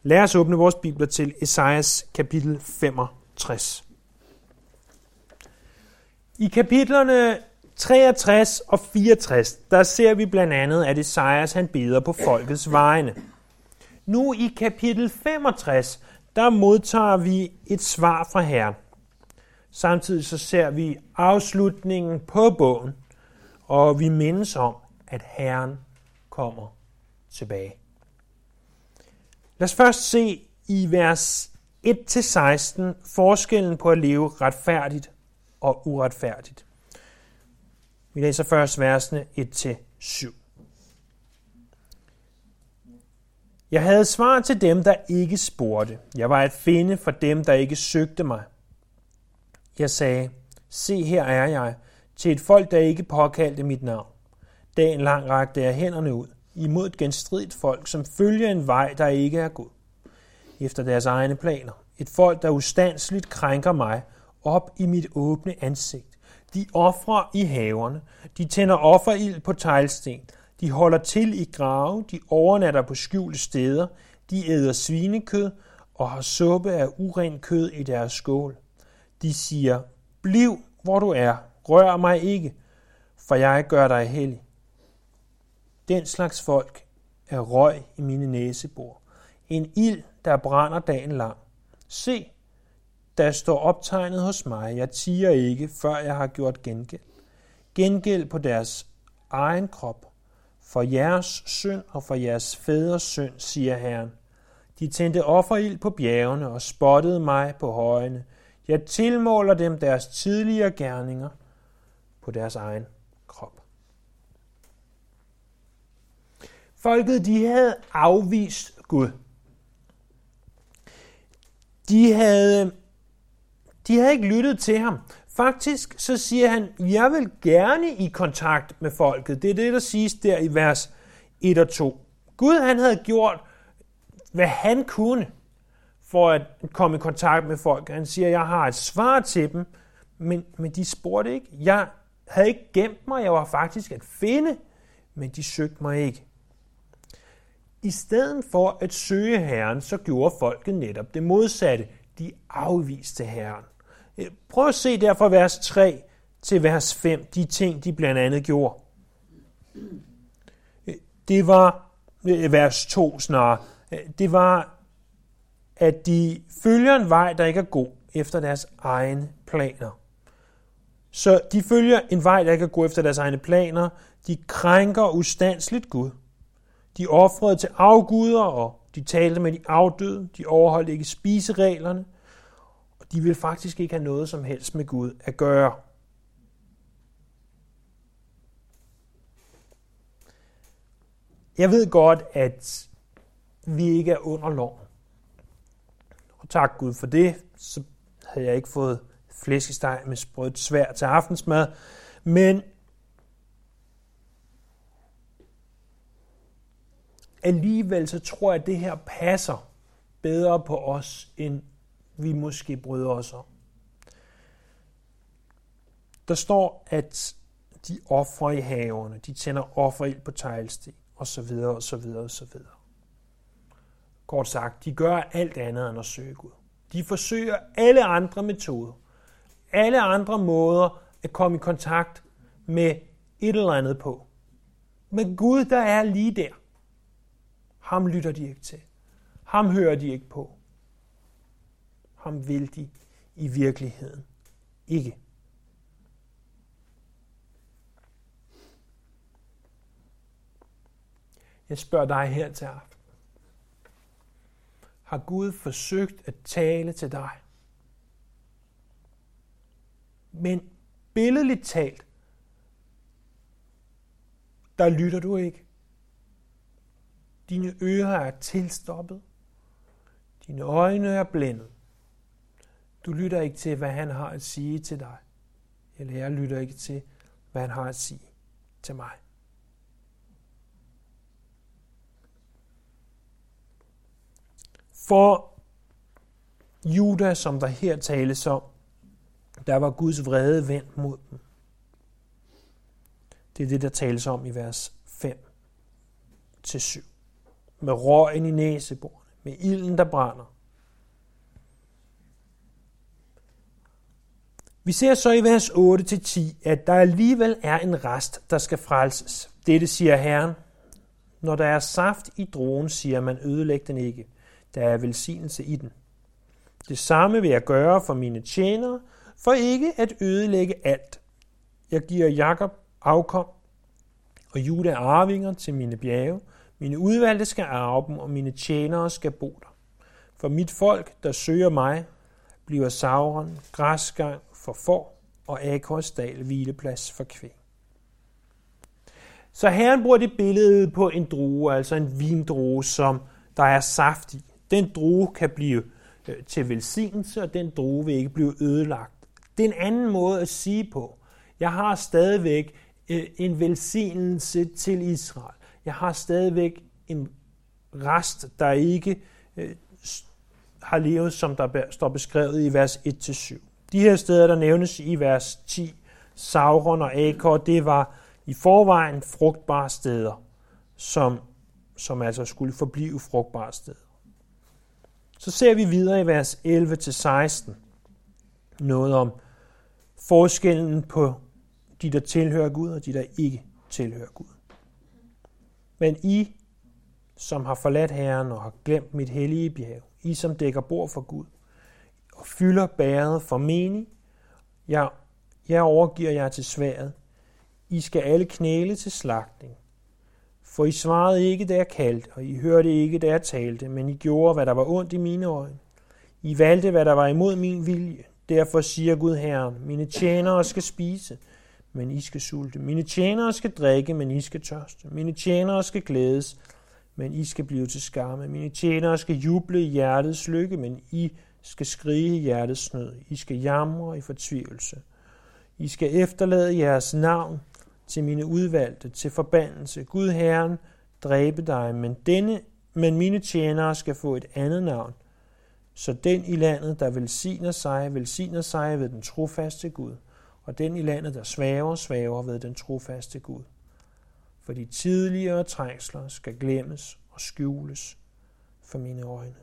Lad os åbne vores bibler til Esajas kapitel 65. I kapitlerne 63 og 64, der ser vi blandt andet, at Esajas han beder på folkets vegne. Nu i kapitel 65, der modtager vi et svar fra Herren. Samtidig så ser vi afslutningen på bogen, og vi mindes om, at Herren kommer tilbage. Lad os først se i vers 1-16 forskellen på at leve retfærdigt og uretfærdigt. Vi læser først versene 1-7. Jeg havde svar til dem, der ikke spurgte. Jeg var at finde for dem, der ikke søgte mig. Jeg sagde, se her er jeg, til et folk, der ikke påkaldte mit navn. Dagen lang rakte jeg hænderne ud, imod et genstridigt folk, som følger en vej, der ikke er god. Efter deres egne planer. Et folk, der ustandsligt krænker mig op i mit åbne ansigt. De ofrer i haverne. De tænder offerild på teglsten. De holder til i grave. De overnatter på skjulte steder. De æder svinekød og har suppe af urent kød i deres skål. De siger, bliv hvor du er. Rør mig ikke, for jeg gør dig hellig. Den slags folk er røg i mine næsebor. En ild, der brænder dagen lang. Se, der står optegnet hos mig. Jeg tiger ikke, før jeg har gjort gengæld. Gengæld på deres egen krop. For jeres synd og for jeres fædres synd, siger Herren. De tændte offerild på bjergene og spottede mig på højene. Jeg tilmåler dem deres tidligere gerninger på deres egen krop. Folket, de havde afvist Gud. De havde ikke lyttet til ham. Faktisk så siger han, jeg vil gerne i kontakt med folket. Det er det, der siges der i vers 1 og 2. Gud, han havde gjort, hvad han kunne for at komme i kontakt med folk. Han siger, jeg har et svar til dem, men de spurgte ikke. Jeg havde ikke gemt mig, jeg var faktisk at finde, men de søgte mig ikke. I stedet for at søge Herren, så gjorde folket netop det modsatte. De afviste Herren. Prøv at se der fra vers 3 til vers 5, de ting, de blandt andet gjorde. Det var, vers 2 snarere, det var, at de følger en vej, der ikke er god, efter deres egne planer. Så de følger en vej, der ikke er god efter deres egne planer. De krænker ustandsligt Gud. De ofrede til afguder, og de talte med de afdøde. De overholdt ikke spisereglerne. Og de ville faktisk ikke have noget som helst med Gud at gøre. Jeg ved godt, at vi ikke er under loven. Og tak Gud for det, så havde jeg ikke fået flæskesteg med sprødt svær til aftensmad. Men alligevel så tror jeg, at det her passer bedre på os, end vi måske bryder os om. Der står, at de ofrer i haverne, de tænder offerild på teglsten, osv. osv. osv. Kort sagt, de gør alt andet end at søge Gud. De forsøger alle andre metoder, alle andre måder at komme i kontakt med et eller andet på. Men Gud, der er lige der. Ham lytter de ikke til. Ham hører de ikke på. Ham vil de i virkeligheden ikke. Jeg spørger dig her til aften. Har Gud forsøgt at tale til dig? Men billedligt talt, der lytter du ikke. Dine ører er tilstoppet. Dine øjne er blændet. Du lytter ikke til, hvad han har at sige til dig. Eller jeg lytter ikke til, hvad han har at sige til mig. For Juda, som der her tales om, der var Guds vrede vendt mod dem. Det er det, der tales om i vers 5-7. Med røgen i næseborene, med ilden, der brænder. Vi ser så i vers 8-10, at der alligevel er en rest, der skal frelses. Dette siger Herren. Når der er saft i druen, siger man, ødelæg den ikke. Der er velsignelse i den. Det samme vil jeg gøre for mine tjenere, for ikke at ødelægge alt. Jeg giver Jakob afkom og Juda arvinger til mine bjerge. Mine udvalgte skal arve dem, og mine tjenere skal bo der. For mit folk, der søger mig, bliver Sauron, græsgang for får og Akors dal hvileplads for kvæg. Så Herren bruger det billede på en drue, altså en vindrue, som der er saft i. Den drue kan blive til velsignelse, og den drue vil ikke blive ødelagt. Det er en anden måde at sige på. Jeg har stadigvæk en velsignelse til Israel. Jeg har stadigvæk en rest, der ikke har levet, som der står beskrevet i vers 1-7. De her steder, der nævnes i vers 10, Sauron og Akor, det var i forvejen frugtbare steder, som altså skulle forblive frugtbare steder. Så ser vi videre i vers 11-16 noget om forskellen på de, der tilhører Gud, og de, der ikke tilhører Gud. Men I, som har forladt Herren og har glemt mit hellige bjerg, I, som dækker bord for Gud, og fylder bæret for menig, jeg overgiver jer til sværdet. I skal alle knæle til slagtning. For I svarede ikke, da jeg kaldte, og I hørte ikke, da jeg talte, men I gjorde, hvad der var ondt i mine øjne. I valgte, hvad der var imod min vilje. Derfor siger Gud Herren, mine tjenere skal spise, men I skal sulte. Mine tjenere skal drikke, men I skal tørste. Mine tjenere skal glædes, men I skal blive til skamme. Mine tjenere skal juble i hjertets lykke, men I skal skrige i hjertets nød. I skal jamre i fortvivlelse. I skal efterlade jeres navn til mine udvalgte, til forbandelse. Gud Herren, dræbe dig, men mine tjenere skal få et andet navn. Så den i landet, der velsigner sig ved den trofaste Gud, og den i landet, der svæver ved den trofaste Gud. For de tidligere trængsler skal glemmes og skjules for mine øjne.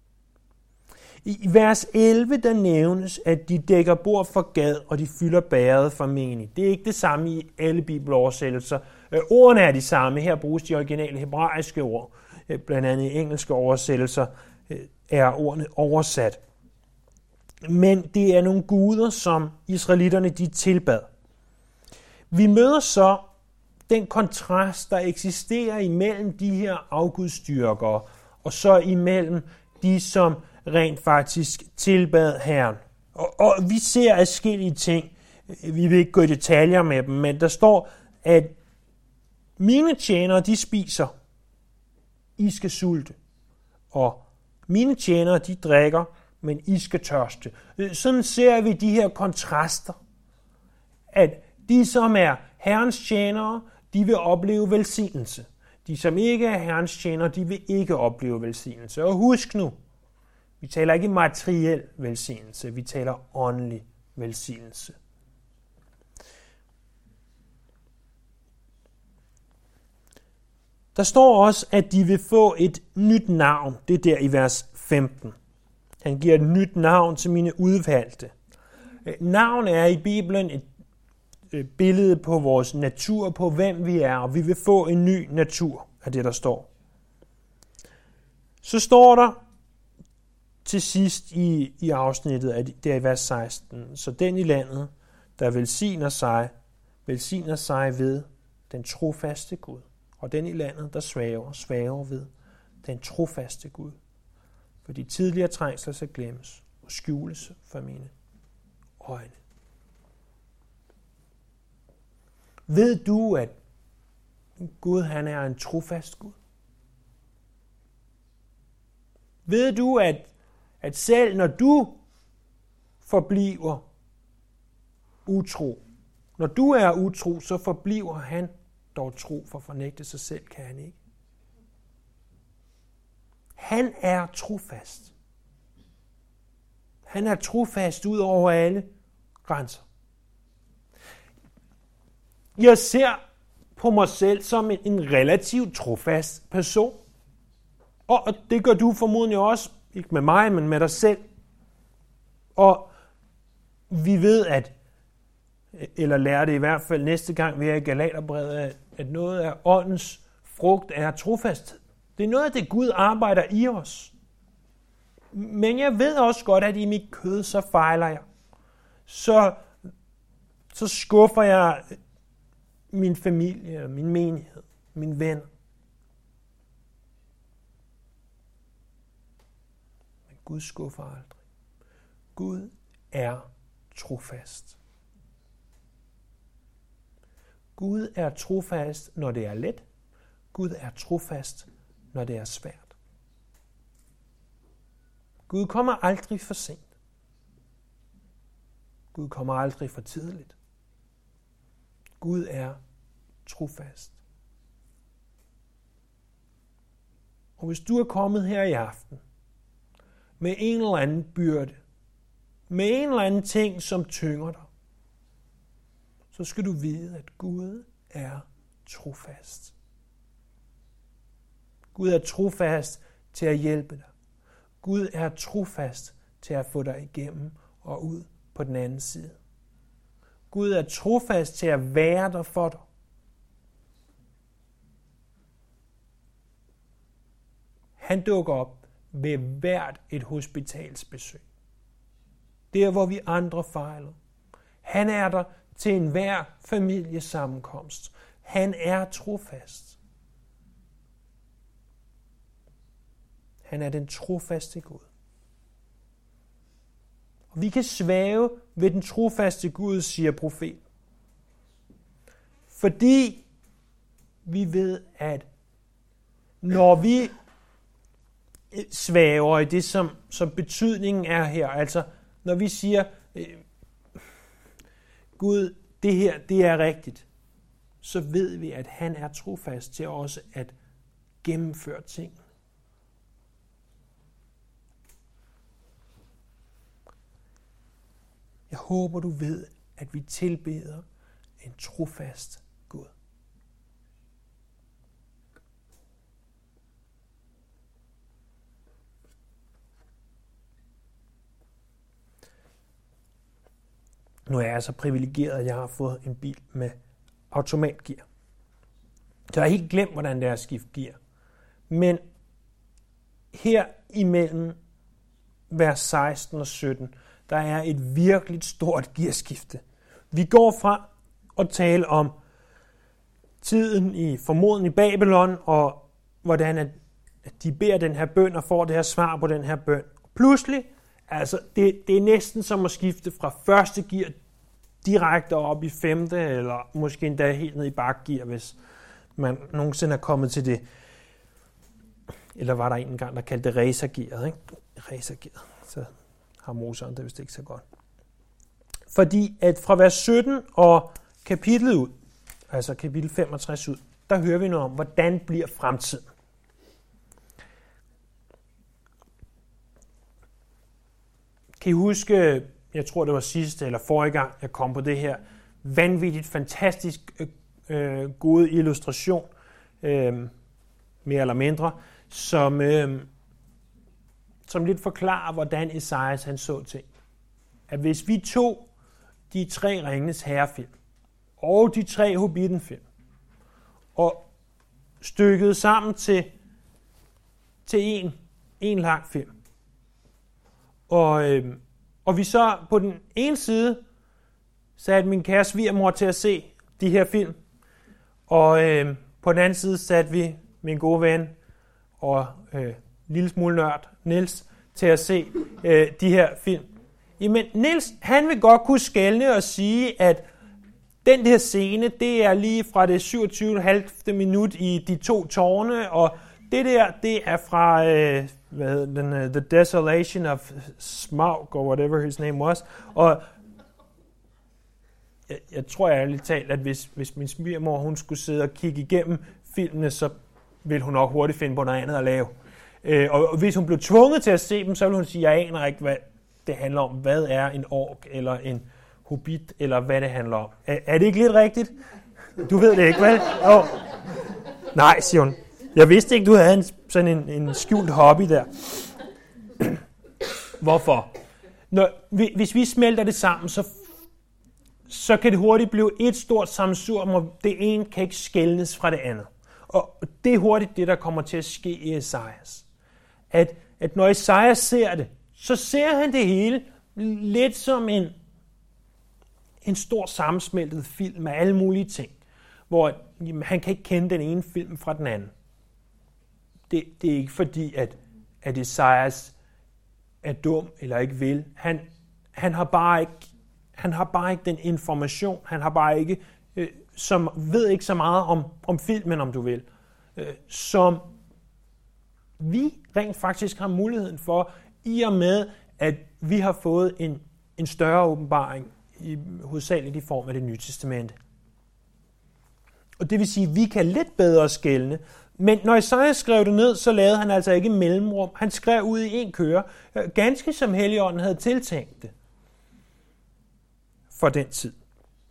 I vers 11, der nævnes, at de dækker bord for gad, og de fylder bæret for menig. Det er ikke det samme i alle bibeloversættelser. Ordene er de samme. Her bruges de originale hebraiske ord. Blandt andet i engelske oversættelser er ordene oversat. Men det er nogle guder, som israelitterne de tilbad. Vi møder så den kontrast, der eksisterer imellem de her afgudstyrkere, og så imellem de, som rent faktisk tilbad Herren. Og vi ser adskillige ting. Vi vil ikke gå i detaljer med dem, men der står, at mine tjenere, de spiser. I skal sulte. Og mine tjenere, de drikker, men I skal tørste. Sådan ser vi de her kontraster. At de, som er Herrens tjenere, de vil opleve velsignelse. De, som ikke er Herrens tjenere, de vil ikke opleve velsignelse. Og husk nu, vi taler ikke materiel velsignelse, vi taler åndelig velsignelse. Der står også, at de vil få et nyt navn. Det er der i vers 15. Han giver et nyt navn til mine udvalgte. Navn er i Bibelen et billede på vores natur, på hvem vi er, og vi vil få en ny natur af det, der står. Så står der til sidst i afsnittet, der i vers 16, så den i landet, der velsigner sig ved den trofaste Gud, og den i landet, der svæver ved den trofaste Gud. For de tidligere trængsler skal glemmes og skjules for mine øjne. Ved du, at Gud han er en trofast Gud? Ved du, at selv når du forbliver utro, når du er utro, så forbliver han dog tro, for fornægte sig selv kan han ikke. Han er trofast. Han er trofast ud over alle grænser. Jeg ser på mig selv som en relativt trofast person. Og det gør du formodentlig også, ikke med mig, men med dig selv. Og vi ved, eller lærer det i hvert fald næste gang, vi er i Galaterbrevet, at noget af åndens frugt er trofasthed. Det er noget af det, Gud arbejder i os. Men jeg ved også godt, at i mit kød, så fejler jeg. Så skuffer jeg min familie, min menighed, mine venner. Men Gud skuffer aldrig. Gud er trofast. Gud er trofast, når det er let. Gud er trofast, når det er svært. Gud kommer aldrig for sent. Gud kommer aldrig for tidligt. Gud er trofast. Og hvis du er kommet her i aften med en eller anden byrde, med en eller anden ting, som tynger dig, så skal du vide, at Gud er trofast. Gud er trofast til at hjælpe dig. Gud er trofast til at få dig igennem og ud på den anden side. Gud er trofast til at være der for dig. Han dukker op ved hvert et hospitalsbesøg. Der, hvor vi andre fejler. Han er der til enhver familiesammenkomst. Han er trofast. Han er den trofaste Gud. Og vi kan svæve ved den trofaste Gud, siger profeten. Fordi vi ved, at når vi svæver i det, som betydningen er her, altså når vi siger, Gud, det her, det er rigtigt, så ved vi, at han er trofast til også at gennemføre ting. Jeg håber, du ved, at vi tilbeder en trofast Gud. Nu er jeg så privilegeret, at jeg har fået en bil med automatgear. Så jeg har helt glemt, hvordan det er at skifte gear. Men her imellem vers 16 og 17, der er et virkelig stort gearskifte. Vi går fra at tale om tiden i formodentlig Babylon, og hvordan at de beder den her bøn og får det her svar på den her bøn. Pludselig, altså det er næsten som at skifte fra første gear direkte op i femte, eller måske endda helt ned i bakgear, hvis man nogensinde er kommet til det. Eller var der en gang, der kaldte det racergearet, ikke? Racergearet. Så har Moseren det vist ikke så godt. Fordi at fra vers 17 og kapitlet ud, altså kapitel 65 ud, der hører vi noget om, hvordan bliver fremtiden. Kan I huske, jeg tror det var sidste eller forrige gang, jeg kom på det her vanvittigt, fantastisk gode illustration, mere eller mindre, som lidt forklarer, hvordan Esajas han så ting. At hvis vi tog de 3 Ringenes Herre-film og de 3 Hobbiten-film og stykkede sammen til en lang film, og vi så på den ene side satte min kære svigermor til at se de her film, og på den anden side satte vi min gode ven og lille smule nørd Niels til at se de her film. Jamen Niels, han vil godt kunne skelne og sige, at den her scene, det er lige fra det 27,5 minut i De 2 tårne, og det der, det er fra The Desolation of Smaug, or whatever his name was. Og jeg tror ærligt talt, at hvis min svigermor hun skulle sidde og kigge igennem filmene, så ville hun nok hurtigt finde på noget andet at lave. Og hvis hun blev tvunget til at se dem, så ville hun sige, jeg aner ikke, hvad det handler om. Hvad er en ork eller en hobbit, eller hvad det handler om. Er det ikke lidt rigtigt? Du ved det ikke, vel? Oh. Nej, siger hun. Jeg vidste ikke, du havde sådan en skjult hobby der. Hvorfor? Hvis vi smelter det sammen, så kan det hurtigt blive et stort sammensurium, og det ene kan ikke skelnes fra det andet. Og det er hurtigt det, der kommer til at ske i Esajas. At når Esajas ser det, så ser han det hele lidt som en stor sammensmeltet film med alle mulige ting, hvor han kan ikke kende den ene film fra den anden. Det er ikke fordi, at Esajas er dum eller ikke vil. Han har bare ikke den information. Han har bare ikke, ved ikke så meget om filmen, om du vil, som vi rent faktisk har muligheden for, i og med, at vi har fået en større åbenbaring, hovedsageligt i form af det Nye Testamente. Og det vil sige, at vi kan lidt bedre skelne, men når Esajas skrev det ned, så lavede han altså ikke mellemrum. Han skrev ud i en køre, ganske som Helligånden havde tiltænkt det for den tid.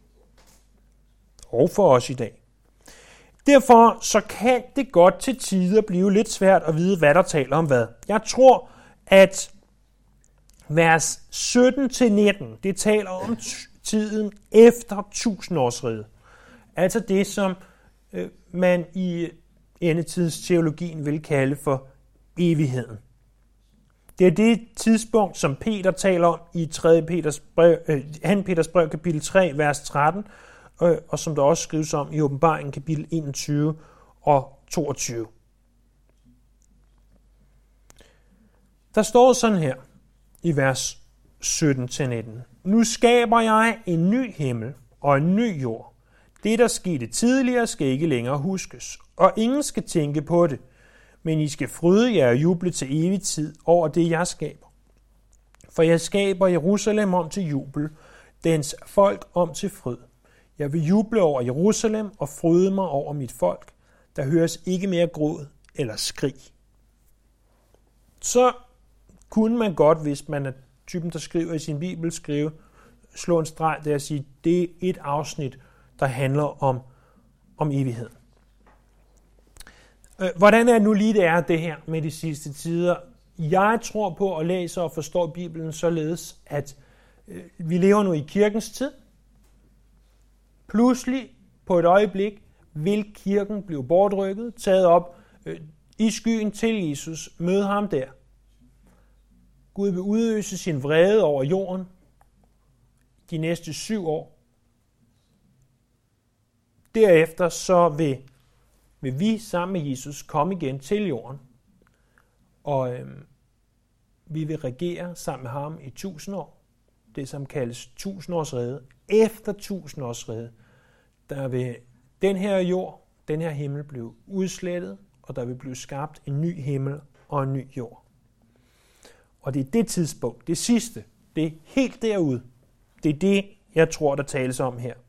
Og for os i dag. Derfor så kan det godt til tider blive lidt svært at vide, hvad der taler om hvad. Jeg tror, at vers 17-19, det taler om tiden efter 1000-årsriget. Altså det, som man i endetidsteologien vil kalde for evigheden. Det er det tidspunkt, som Peter taler om i 2. Peters brev, kapitel 3, vers 13, og som der også skrives om i Åbenbaringen, kapitel 21 og 22. Der står sådan her i vers 17-19. Nu skaber jeg en ny himmel og en ny jord. Det, der skete tidligere, skal ikke længere huskes, og ingen skal tænke på det, men I skal fryde jer og juble til evig tid over det, jeg skaber. For jeg skaber Jerusalem om til jubel, dens folk om til fryd. Jeg vil juble over Jerusalem og fryde mig over mit folk. Der høres ikke mere gråd eller skrig. Så kunne man godt, hvis man er typen, der skriver i sin bibel, slå en streg der og sige, det er et afsnit, der handler om evighed. Hvordan er det nu lige det er det her med de sidste tider? Jeg tror på og læser og forstår Bibelen således, at vi lever nu i kirkens tid. Pludselig på et øjeblik vil kirken blive bortrykket, taget op i skyen til Jesus, møde ham der. Gud vil udøse sin vrede over jorden de næste 7 år. Derefter så vil vi sammen med Jesus komme igen til jorden, og vi vil regere sammen med ham i 1000 år. Det som kaldes 1000-årsriget. Efter 1000-årsriget, der vil den her jord, den her himmel blive udslettet, og der vil blive skabt en ny himmel og en ny jord. Og det er det tidspunkt, det sidste, det er helt derude. Det er det, jeg tror, der tales om her.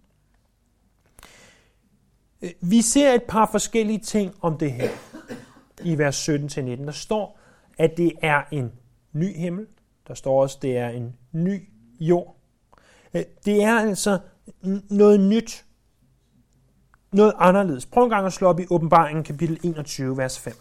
Vi ser et par forskellige ting om det her i vers 17-19. Der står, at det er en ny himmel. Der står også, at det er en ny jord. Det er altså noget nyt. Noget anderledes. Prøv en gang at slå op i Åbenbaringen kapitel 21, vers 5.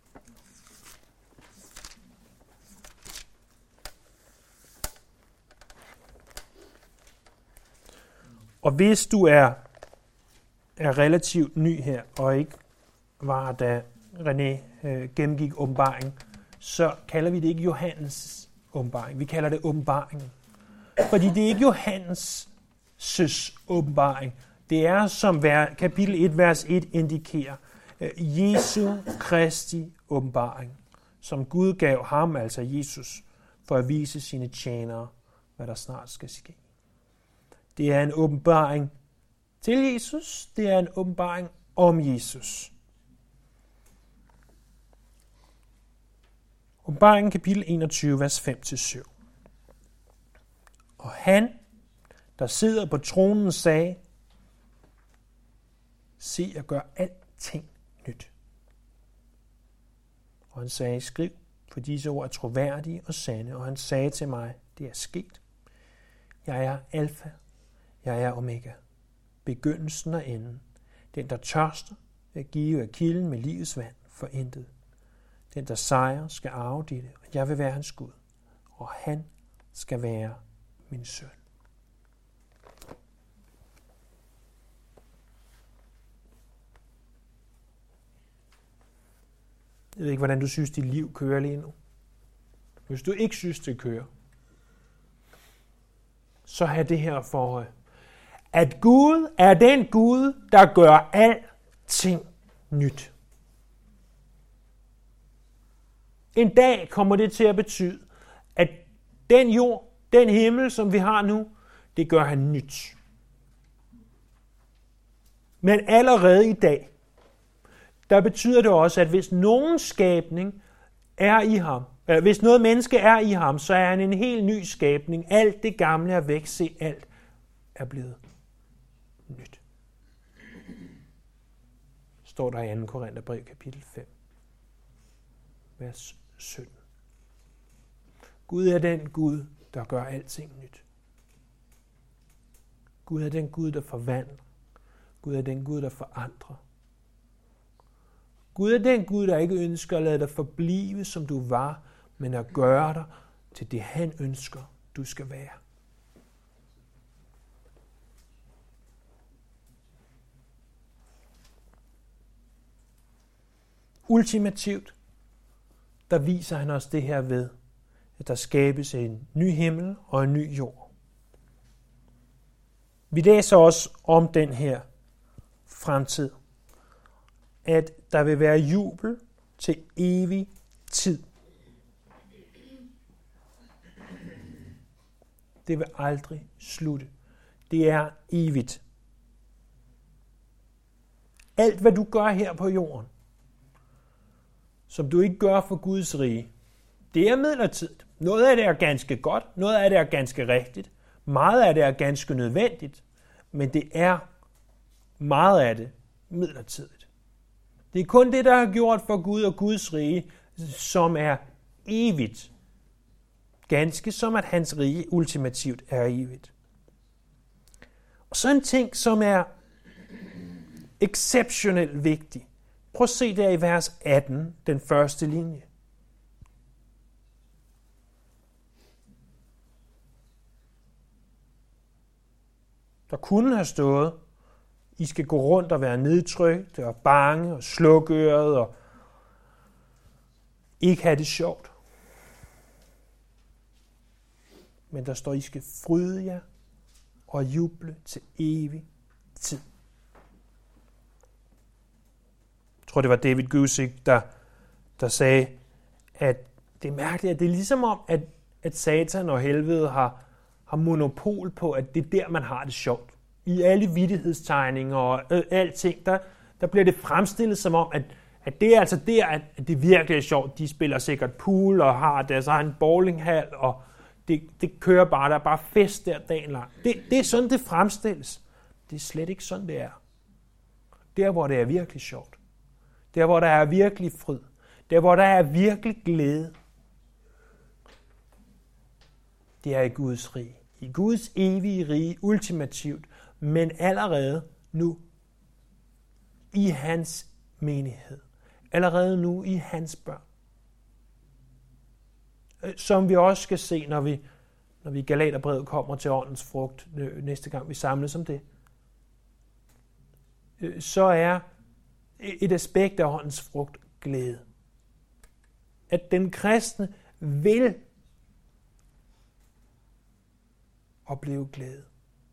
Og hvis du er relativt ny her, og ikke var, da René gennemgik åbenbaringen, så kalder vi det ikke Johannes åbenbaring. Vi kalder det åbenbaringen. Fordi det er ikke Johannes' åbenbaring. Det er, som kapitel 1, vers 1 indikerer, Jesu Kristi åbenbaring, som Gud gav ham, altså Jesus, for at vise sine tjenere, hvad der snart skal ske. Det er en åbenbaring til Jesus, det er en åbenbaring om Jesus. Åbenbaringen kapitel 21, vers 5-7. Og han, der sidder på tronen, sagde, se, jeg gør alting nyt. Og han sagde, skriv, for disse ord er troværdige og sande. Og han sagde til mig, det er sket. Jeg er alfa, jeg er omega, begyndelsen og enden. Den, der tørster, at give af kilden med livets vand for intet. Den, der sejrer, skal arve dette, og jeg vil være hans Gud, og han skal være min søn. Jeg ved ikke, hvordan du synes, dit liv kører lige nu. Hvis du ikke synes, det kører, så have det her forhold. At Gud er den Gud, der gør alting nyt. En dag kommer det til at betyde, at den jord, den himmel, som vi har nu, det gør han nyt. Men allerede i dag, der betyder det også, at hvis nogen skabning er i ham, hvis noget menneske er i ham, så er han en helt ny skabning. Alt det gamle er væk, se alt er blevet nyt. Står der i 2. Korintherbrev kapitel 5, vers 17. Gud er den Gud, der gør alting nyt. Gud er den Gud, der forvandler. Gud er den Gud, der forandrer. Gud er den Gud, der ikke ønsker at lade dig forblive, som du var, men at gøre dig til det, han ønsker, du skal være. Ultimativt, der viser han os det her ved, at der skabes en ny himmel og en ny jord. Vi læser også om den her fremtid, at der vil være jubel til evig tid. Det vil aldrig slutte. Det er evigt. Alt, hvad du gør her på jorden, som du ikke gør for Guds rige, det er midlertidigt. Noget af det er ganske godt, noget af det er ganske rigtigt, meget af det er ganske nødvendigt, men det er meget af det midlertidigt. Det er kun det, der er gjort for Gud og Guds rige, som er evigt. Ganske som at hans rige ultimativt er evigt. Og så en ting, som er exceptionelt vigtig. Prøv at se der i vers 18, den første linje. Der kunne have stået, I skal gå rundt og være nedtrykt og bange og slukøret og ikke have det sjovt. Men der står, I skal fryde jer og juble til evig tid. Jeg tror, det var David Guzik, der sagde, at det er mærkeligt, at det er ligesom om, at Satan og helvede har monopol på, at det er der, man har det sjovt. I alle vittighedstegninger og alting, der bliver det fremstillet som om, at det er altså der, at det virkelig er sjovt. De spiller sikkert pool og har deres egen bowlinghal, og det kører bare, der er bare fest der dagen lang. Det er sådan, det fremstilles. Det er slet ikke sådan, det er. Der, hvor det er virkelig sjovt. Der, hvor der er virkelig fryd. Der, hvor der er virkelig glæde. Det er i Guds rige. I Guds evige rige, ultimativt, men allerede nu i hans menighed. Allerede nu i hans børn. Som vi også skal se, når vi i Galaterbrevet kommer til åndens frugt, næste gang vi samles om det. Så er et aspekt af åndens frugt glæde. At den kristne vil opleve glæde.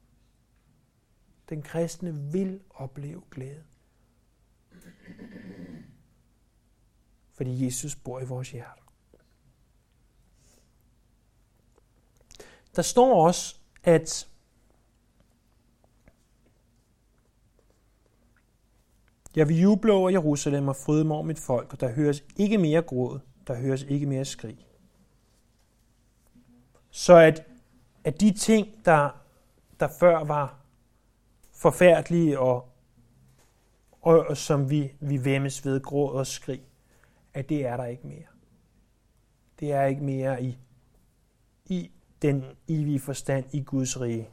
Den kristne vil opleve glæde. Fordi Jesus bor i vores hjerter. Der står også, at jeg vil juble over Jerusalem og fryde mig over mit folk, og der høres ikke mere gråd, der høres ikke mere skrig. Så at de ting, der før var forfærdelige og som vi væmmes ved gråd og skrig, at det er der ikke mere. Det er ikke mere i den evige forstand i Guds rige.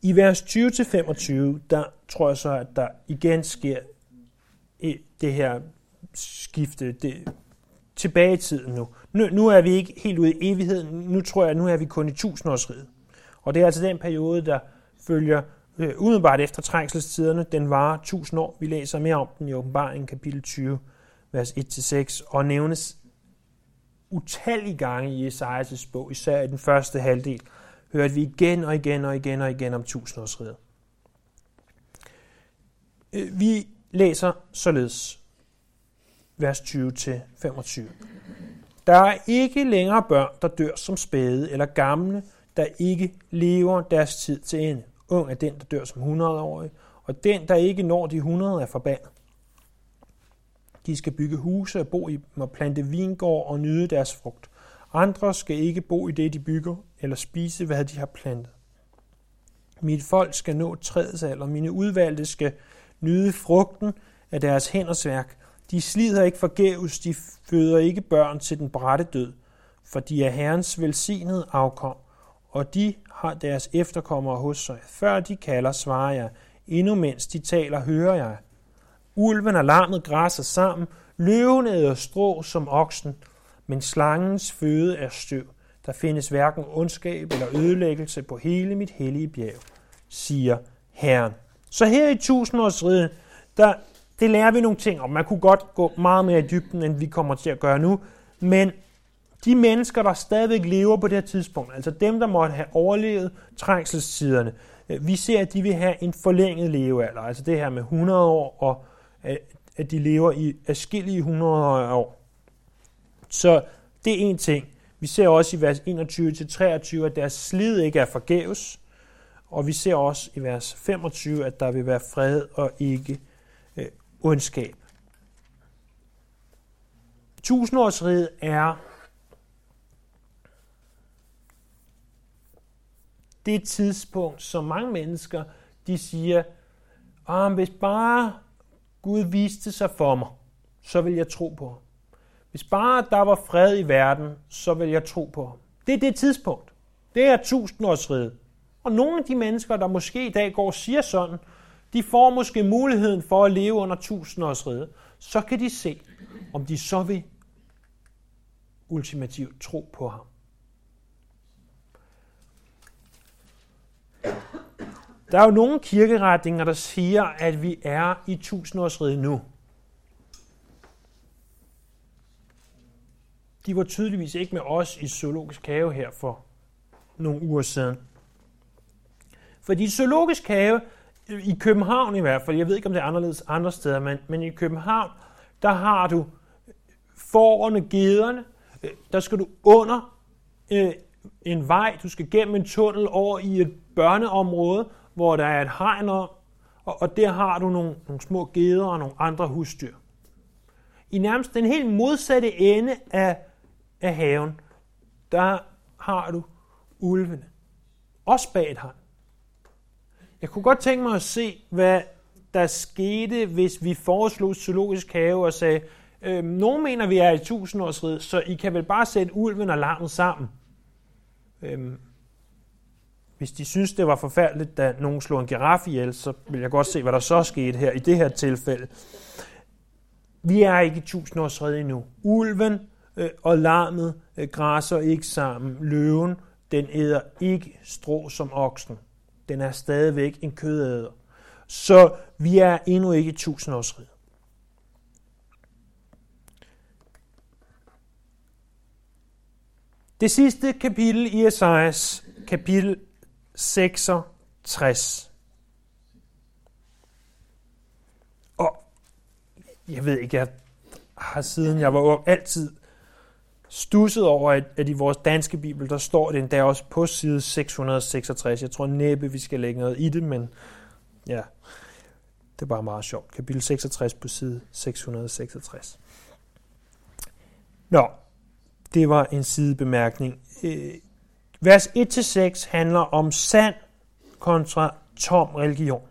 I vers 20-25, der tror jeg så, at der igen sker det her skifte tilbage i tiden nu. Nu er vi ikke helt ude i evigheden. Nu tror jeg, nu er vi kun i 1000-årsriget. Og det er altså den periode, der følger umiddelbart efter trængselstiderne. Den varer 1000 år. Vi læser mere om den i Åbenbaringen kapitel 20, vers 1-6, og nævnes utallige gange i Esajas bog, især i den første halvdel, hørte vi igen og igen og igen og igen om 1000-årsriget. Vi læser således vers 20-25. Der er ikke længere børn, der dør som spæde, eller gamle, der ikke lever deres tid til ende. Ung er den, der dør som 100-årig, og den, der ikke når de 100, er forbandet. De skal bygge huse og bo i dem og plante vingård og nyde deres frugt. Andre skal ikke bo i det, de bygger, eller spise, hvad de har plantet. Mit folk skal nå træets alder, mine udvalgte skal nyde frugten af deres hænders værk. De slider ikke forgæves, de føder ikke børn til den bratte død, for de er Herrens velsignede afkom, og de har deres efterkommere hos sig. Før de kalder, svarer jeg. Endnu mens de taler, hører jeg. Ulven og lammet græsser sammen, løven æder strå som oksen, men slangens føde er støv. Der findes hverken ondskab eller ødelæggelse på hele mit hellige bjerg, siger Herren. Så her i 1000-årsriget, det lærer vi nogle ting om. Man kunne godt gå meget mere i dybden, end vi kommer til at gøre nu, men de mennesker, der stadigvæk lever på det her tidspunkt, altså dem, der måtte have overlevet trængselstiderne, vi ser, at de vil have en forlænget levealder, altså det her med 100 år, og at de lever i adskillige 100 år. Så det er en ting. Vi ser også i vers 21-23, at deres slid ikke er forgæves, og vi ser også i vers 25, at der vil være fred og ikke ondskab. 1000-årsriget er det tidspunkt, som mange mennesker, de siger, hvis bare Gud viste sig for mig, så vil jeg tro på ham. Hvis bare der var fred i verden, så vil jeg tro på ham. Det er det tidspunkt. Det er 1000-årsriget. Og nogle af de mennesker, der måske i dag går og siger sådan, de får måske muligheden for at leve under 1000-årsriget. Så kan de se, om de så vil ultimativt tro på ham. Der er jo nogle kirkeretninger, der siger, at vi er i 1000-årsriget nu. De var tydeligvis ikke med os i Zoologisk Have her for nogle uger siden. Fordi Zoologisk Have, i København i hvert fald, jeg ved ikke om det er anderledes andre steder, men i København, der har du fårene, gederne, der skal du under en vej, du skal gennem en tunnel over i et børneområde, hvor der er et hegn om, og der har du nogle små geder og nogle andre husdyr. I nærmest den helt modsatte ende af haven, der har du ulvene. Også bag et hegn. Jeg kunne godt tænke mig at se, hvad der skete, hvis vi foreslog Zoologisk Have og sagde, nogen mener, vi er i 1000-årsriget, så I kan vel bare sætte ulven og lammet sammen. Hvis de synes, det var forfærdeligt, da nogen slog en giraf ihjel, så vil jeg godt se, hvad der så skete her i det her tilfælde. Vi er ikke i 1000-årsriget endnu. Ulven og lammet græsser ikke sammen. Løven, den æder ikke strå som oksen. Den er stadigvæk en kødæder. Så vi er endnu ikke i 1000-årsriget. Det sidste kapitel i Esajas, kapitel 66. Og jeg ved ikke, jeg har siden jeg var ung altid stusset over, at i vores danske bibel, der står det endda også på side 666. Jeg tror næppe, vi skal lægge noget i det, men ja, det er bare meget sjovt. Kapitel 66 på side 666. Nå, det var en sidebemærkning. Vers 1-6 handler om sand kontra tom religion.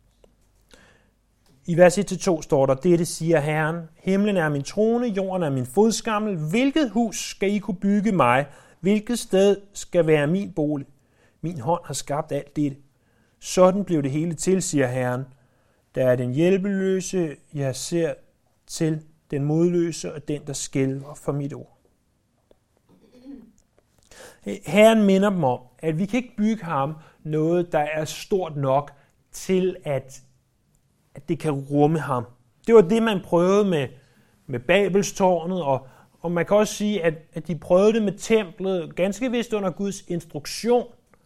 I vers 1-2 står der, dette siger Herren, himlen er min trone, jorden er min fodskammel. Hvilket hus skal I kunne bygge mig? Hvilket sted skal være min bolig? Min hånd har skabt alt dette. Sådan blev det hele til, siger Herren. Der er den hjælpeløse, jeg ser til, den modløse og den, der skælver for mit ord. Herren minder dem om, at vi kan ikke bygge ham noget, der er stort nok til, at det kan rumme ham. Det var det, man prøvede med Babelstårnet, og man kan også sige, at de prøvede det med templet, ganske vist under Guds instruktion,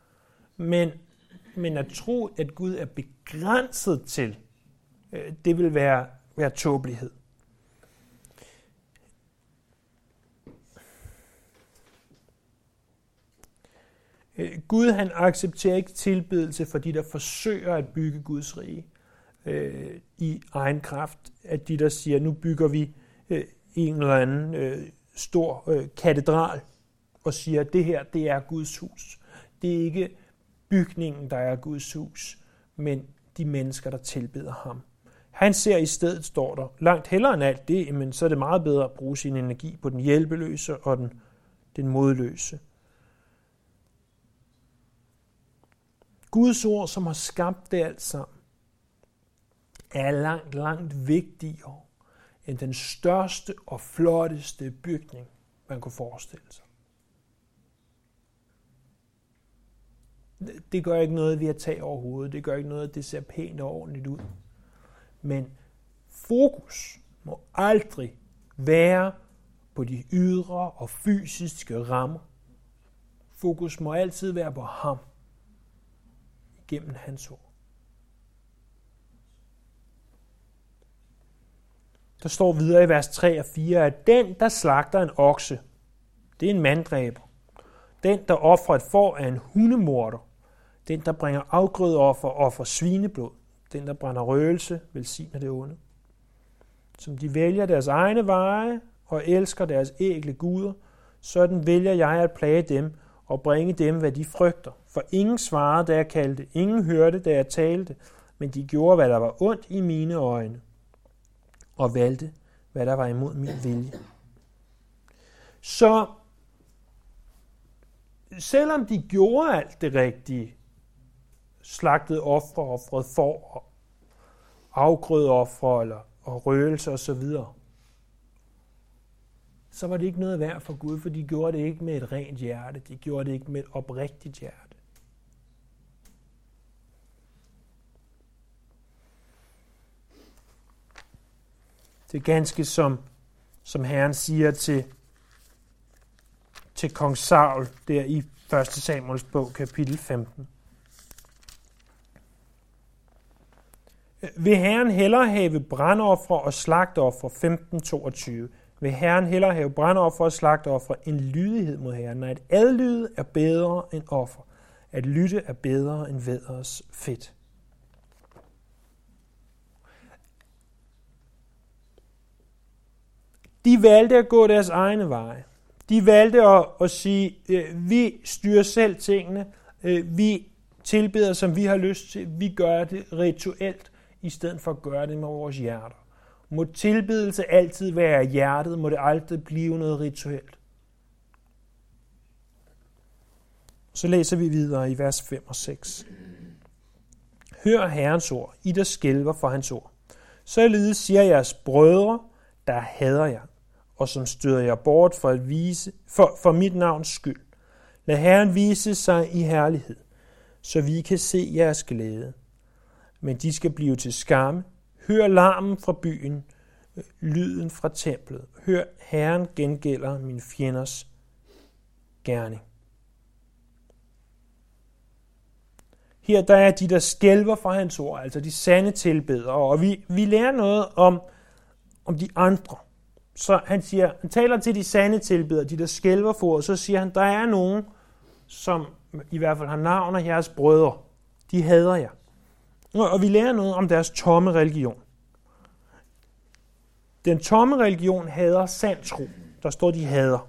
men at tro, at Gud er begrænset til, det vil være tåbelighed. Gud, han accepterer ikke tilbedelse for de, der forsøger at bygge Guds rige i egen kraft. At de, der siger, nu bygger vi en eller anden stor katedral og siger, at det her, det er Guds hus. Det er ikke bygningen, der er Guds hus, men de mennesker, der tilbeder ham. Han ser i stedet, står der, langt hellere end alt det, men så er det meget bedre at bruge sin energi på den hjælpeløse og den modløse. Guds ord, som har skabt det alt sammen, er langt, langt vigtigere end den største og flotteste bygning, man kunne forestille sig. Det gør ikke noget ved at tage over hovedet. Det gør ikke noget, at det ser pænt og ordentligt ud. Men fokus må aldrig være på de ydre og fysiske rammer. Fokus må altid være på ham gennem hans ord. Der står videre i vers 3 og 4, at den, der slagter en okse, det er en manddræber. Den, der ofrer et får, er en hundemorder. Den, der bringer afgrødeoffer, offer svineblod. Den, der brænder røgelse, velsigner det onde. Som de vælger deres egne veje og elsker deres ægle guder, sådan vælger jeg at plage dem og bringe dem, hvad de frygter. For ingen svarede, da jeg kaldte, ingen hørte, da jeg talte, men de gjorde, hvad der var ondt i mine øjne, og valgte, hvad der var imod min vilje. Så selvom de gjorde alt det rigtige, slagtede ofre, ofrede får, afgrøde ofre og røgelse osv., så var det ikke noget værd for Gud, for de gjorde det ikke med et rent hjerte. De gjorde det ikke med et oprigtigt hjerte. Det er ganske som Herren siger til kong Saul, der i 1. Samuels bog, kapitel 15. Vil Herren hellere have brandoffer og slagtoffer, 15:22. Vil Herren hellere have brandoffer og slagtoffer end lydighed mod Herren? Nej, at adlyde er bedre end offer. At lytte er bedre end vædders fedt. De valgte at gå deres egne veje. De valgte at sige, vi styrer selv tingene, vi tilbeder, som vi har lyst til, vi gør det rituelt, i stedet for at gøre det med vores hjerter. Må tilbedelse altid være af hjertet, må det aldrig blive noget rituelt. Så læser vi videre i vers 5 og 6. Hør Herrens ord, I der skælver for hans ord. Således siger jeres brødre, der hader jer, og som støder jer bort for mit navns skyld. Lad Herren vise sig i herlighed, så vi kan se jeres glæde. Men de skal blive til skamme. Hør larmen fra byen, lyden fra templet. Hør, Herren gengælder min fjenders gerning. Her der er de, der skælver fra hans ord, altså de sande tilbedere, og vi lærer noget om de andre. Så han taler til de sande tilbedere, de der skælver for, og så siger han, der er nogen, som i hvert fald har navn af jeres brødre. De hader jer. Og vi lærer noget om deres tomme religion. Den tomme religion hader sand tro. Der står, de hader.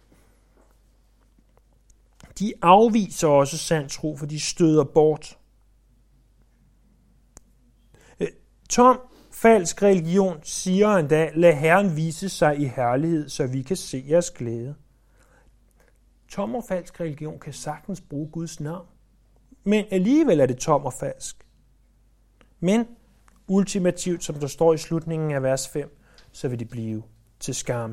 De afviser også sand tro, for de støder bort. Tom, falsk religion siger endda, lad Herren vise sig i herlighed, så vi kan se jeres glæde. Tom og falsk religion kan sagtens bruge Guds navn. men alligevel er det tom og falsk. Men ultimativt, som der står i slutningen af vers 5, så vil det blive til skamme.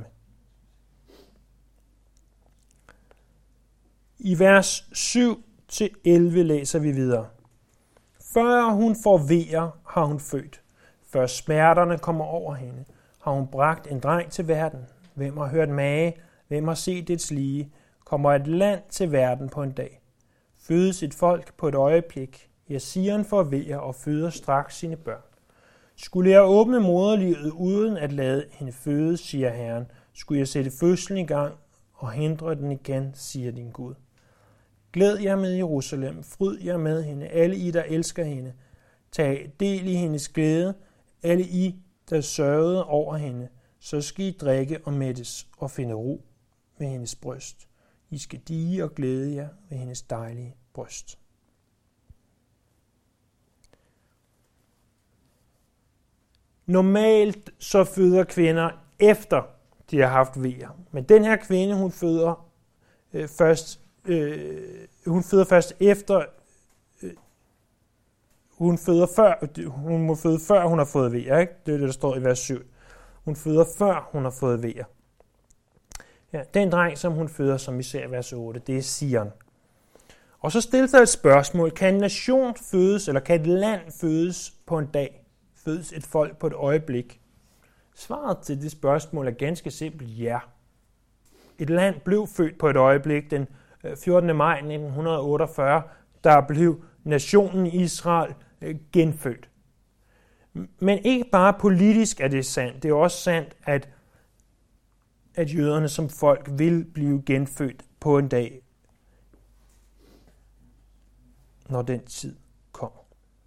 I vers 7-11 læser vi videre. Før hun får vejer, har hun født. Før smerterne kommer over hende, har hun bragt en dreng til verden. Hvem har hørt mage? Hvem har set dets lige? Kommer et land til verden på en dag. Fødes et folk på et øjeblik. Jeg siger en får vejer og føder straks sine børn. Skulle jeg åbne moderlivet uden at lade hende føde, siger Herren, skulle jeg sætte fødslen i gang og hindre den igen, siger din Gud. Glæd jer med Jerusalem, fryd jer med hende, alle I, der elsker hende. Tag del i hendes glæde, alle I, der sørgede over hende. Så skal I drikke og mættes og finde ro ved hendes bryst. I skal dige og glæde jer ved hendes dejlige bryst. Normalt så føder kvinder efter de har haft vejer. Men den her kvinde, hun føder først efter hun må føde før hun har fået vejer, ikke? Det er det, der står i vers 7. Hun føder før hun har fået vejer. Ja, den dreng, som hun føder, som vi ser i vers 8, det er Sion. Og så stilles der et spørgsmål. Kan en nation fødes, eller kan et land fødes på en dag? Fødes et folk på et øjeblik? Svaret til det spørgsmål er ganske simpelt ja. Et land blev født på et øjeblik den 14. maj 1948, der blev nationen Israel genfødt. Men ikke bare politisk er det sandt, det er også sandt, at jøderne som folk vil blive genfødt på en dag, når den tid kommer.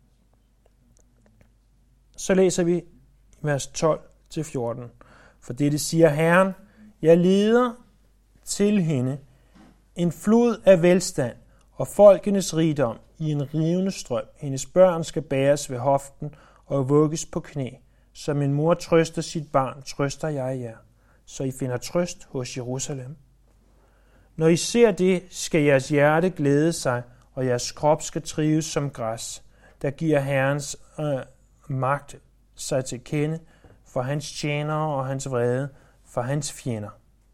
Så læser vi vers 12-14. For det siger Herren, jeg leder til hende en flod af velstand og folkenes rigdom i en rivende strøm. Hendes børn skal bæres ved hoften og vugges på knæ. Som en mor trøster sit barn, trøster jeg jer, så I finder trøst hos Jerusalem. Når I ser det, skal jeres hjerte glæde sig, og jeres krop skal trives som græs, der giver Herrens magt sig til kende for hans tjenere og hans vrede, for hans fjender.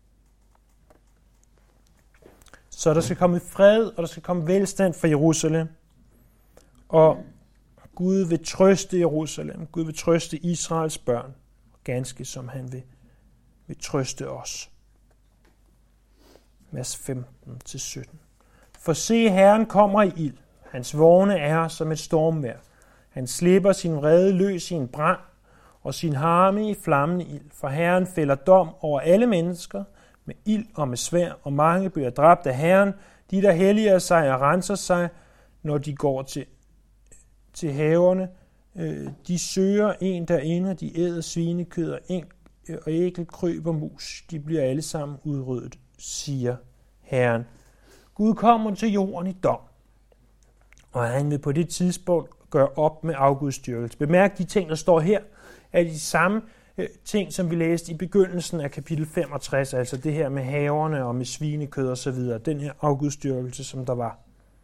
Så der skal komme fred, og der skal komme velstand for Jerusalem. Og Gud vil trøste Jerusalem. Gud vil trøste Israels børn, ganske som han vil trøste os. Vers 15-17. For se, Herren kommer i ild. Hans vogne er som et stormvejr. Han slipper sin vrede løs i en brand, og sin harme i flammende ild. For Herren fælder dom over alle mennesker, med ild og med sværd, og mange bliver dræbt af Herren. De, der helliger sig og renser sig, når de går til haverne, de søger en derinde, de æder svinekød og ægelt kryb og mus. De bliver alle sammen udryddet, siger Herren. Gud kommer til jorden i dom, og han vil på det tidspunkt gøre op med afgudstyrkelse. Bemærk de ting, der står her, er de samme ting, som vi læste i begyndelsen af kapitel 65, altså det her med haverne og med svinekød og så videre, den her afgudstyrkelse, som der var.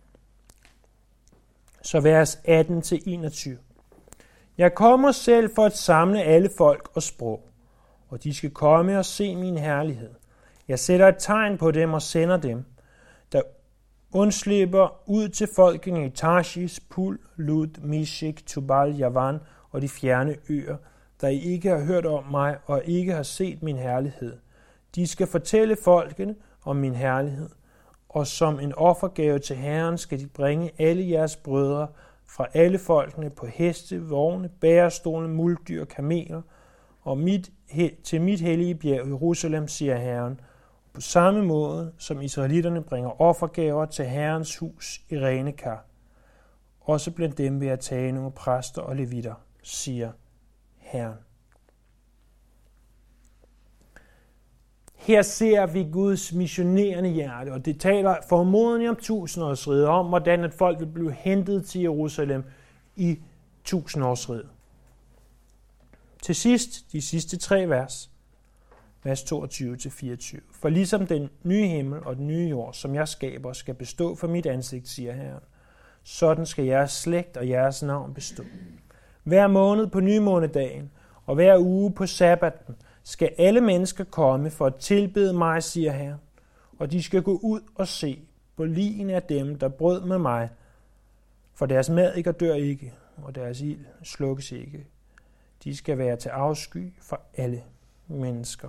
Så vers 18-21. Jeg kommer selv for at samle alle folk og sprog, og de skal komme og se min herlighed. Jeg sætter et tegn på dem og sender dem, der undslipper ud til folkene i Tarshish, Pul, Lud, Meshek, Tubal, Javan og de fjerne øer, der ikke har hørt om mig og ikke har set min herlighed. De skal fortælle folkene om min herlighed, og som en offergave til Herren skal de bringe alle jeres brødre fra alle folkene på heste, vogne, bærestole, muldyr, kameler, og til mit hellige bjerg Jerusalem, siger Herren, på samme måde som israelitterne bringer offergaver til Herrens hus i rene kar. Også blandt dem vil jeg tage nogle præster og levitter, siger Herren. Her ser vi Guds missionerende hjerte, og det taler formodentlig om tusindårsriget, om hvordan et folk vil blive hentet til Jerusalem i tusindårsriget. Til sidst, de sidste 3 vers, vers 22-24. For ligesom den nye himmel og den nye jord, som jeg skaber, skal bestå for mit ansigt, siger Herren, sådan skal jeres slægt og jeres navn bestå. Hver måned på nymånedagen og hver uge på sabbaten skal alle mennesker komme for at tilbede mig, siger Herren, og de skal gå ud og se på ligene af dem, der brød med mig, for deres mad dør ikke, og deres ild slukkes ikke. De skal være til afsky for alle mennesker.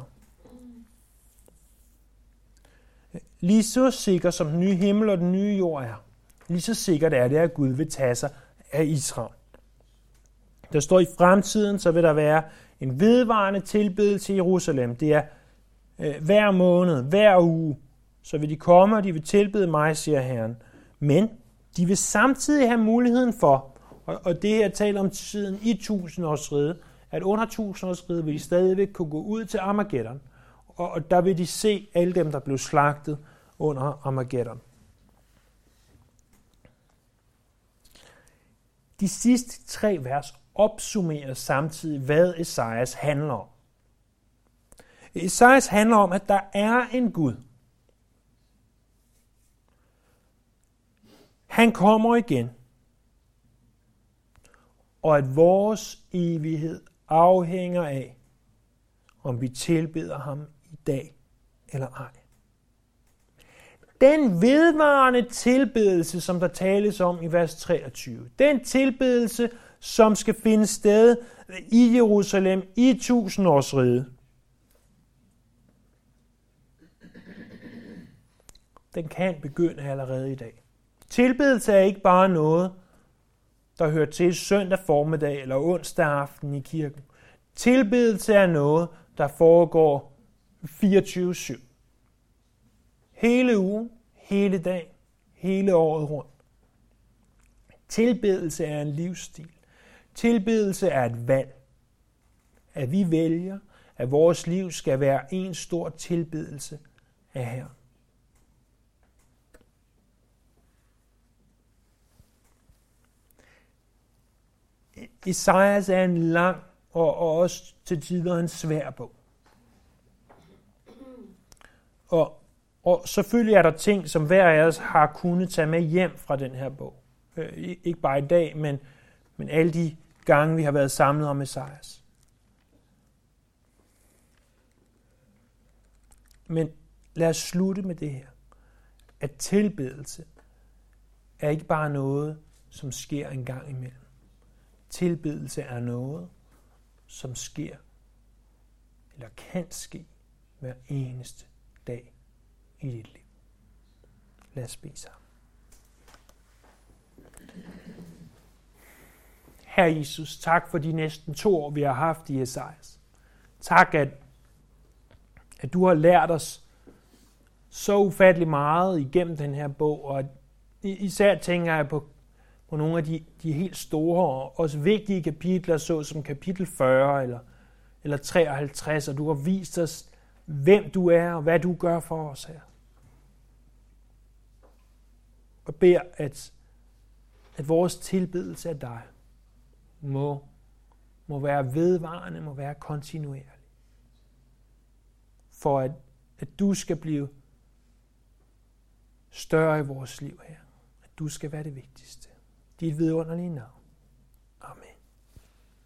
Lige så sikker som den nye himmel og den nye jord er, lige så sikkert er det, at Gud vil tage sig af Israel. Der står i fremtiden, så vil der være en vedvarende tilbedelse i Jerusalem. Det er hver måned, hver uge, så vil de komme, og de vil tilbede mig, siger Herren. Men de vil samtidig have muligheden for, og det her taler om tiden i 1000-årsriget, at under 1000-årsriget vil de stadigvæk kunne gå ud til Armageddon, og der vil de se alle dem, der blev slagtet under Armageddon. De sidste 3 vers opsummerer samtidig, hvad Esajas handler om. Esajas handler om, at der er en Gud. Han kommer igen. Og at vores evighed afhænger af, om vi tilbeder ham i dag eller ej. Den vedvarende tilbedelse, som der tales om i vers 23, den tilbedelse, som skal finde sted i Jerusalem i 1000-årsriget, den kan begynde allerede i dag. Tilbedelse er ikke bare noget, der hører til søndag formiddag eller onsdag aften i kirken. Tilbedelse er noget, der foregår 24/7. Hele ugen, hele dagen, hele året rundt. Tilbedelse er en livsstil. Tilbedelse er et valg. At vi vælger, at vores liv skal være en stor tilbedelse af Herren. Esajas er en lang og også til tider en svær bog. Og selvfølgelig er der ting, som hver af os har kunnet tage med hjem fra den her bog. Ikke bare i dag, men alle de gange, vi har været samlet om Esajas. Men lad os slutte med det her. At tilbedelse er ikke bare noget, som sker en gang imellem. Tilbedelse er noget, som sker, eller kan ske, hver eneste dag i dit liv. Lad os bede sammen. Herre Jesus, tak for de næsten 2 år, vi har haft i Esajas. Tak, at du har lært os så ufattelig meget igennem den her bog, og især tænker jeg på nogle af de helt store og også vigtige kapitler, så som kapitel 40 eller 53, og du har vist os, hvem du er og hvad du gør for os her. Og beder, at vores tilbedelse af dig må være vedvarende, må være kontinuerlig. For at du skal blive større i vores liv her. At du skal være det vigtigste. Dit vidunderlige navn. Amen.